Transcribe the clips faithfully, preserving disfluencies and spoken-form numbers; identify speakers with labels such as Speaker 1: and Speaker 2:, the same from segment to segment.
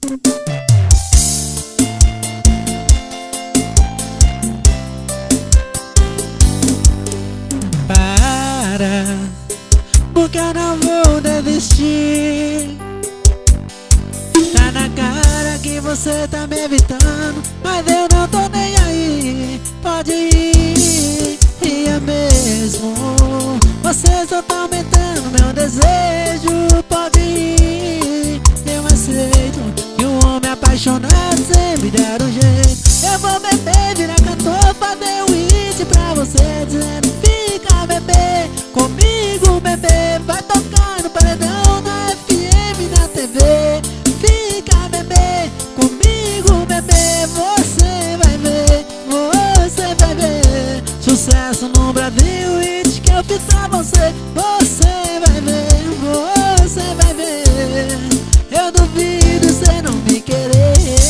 Speaker 1: Para, porque eu não vou desistir. Tá na cara que você tá me evitando, mas eu não tô nem aí. Pode ir, e é mesmo. Você só tá aumentando meu desejo. Pode ir, eu aceito que um homem apaixonado sempre der um jeito. Eu vou beber, virar cantor, fazer um hit pra você, dizendo fica bebê, comigo bebê. Vai tocar no paredão, na F M, na T V. Fica bebê, comigo bebê. Você vai ver, você vai ver sucesso no Brasil, hit que eu fiz pra você. Você vai ver, você vai ver. Eu duvido você não me querer.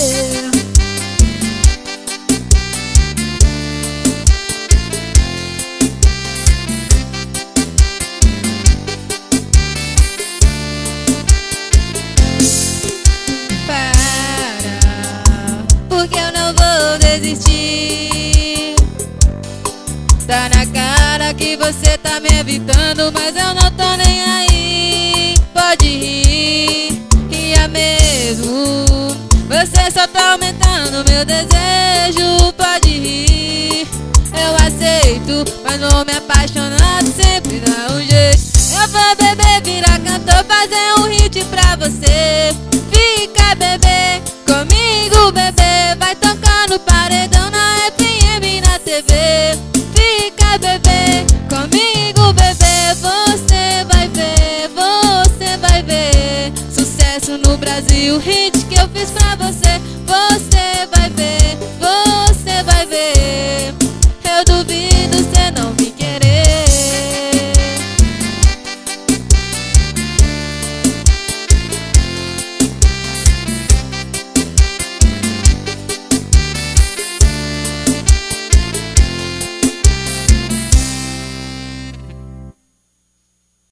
Speaker 2: Porque eu não vou desistir. Tá na cara que você tá me evitando, mas eu não tô nem aí. Pode rir, e é mesmo. Você só tá aumentando meu desejo. Pode rir, eu aceito, mas não me apaixonado sempre dá um jeito. Eu vou beber, virar cantor, fazer um hit pra você. Fica bebê, comigo bebê. Vai tocar no paredão, na F M e na T V. Fica bebê, comigo bebê. Você vai ver, você vai ver sucesso no Brasil, hit que eu fiz pra você. Você vai ver, você vai ver.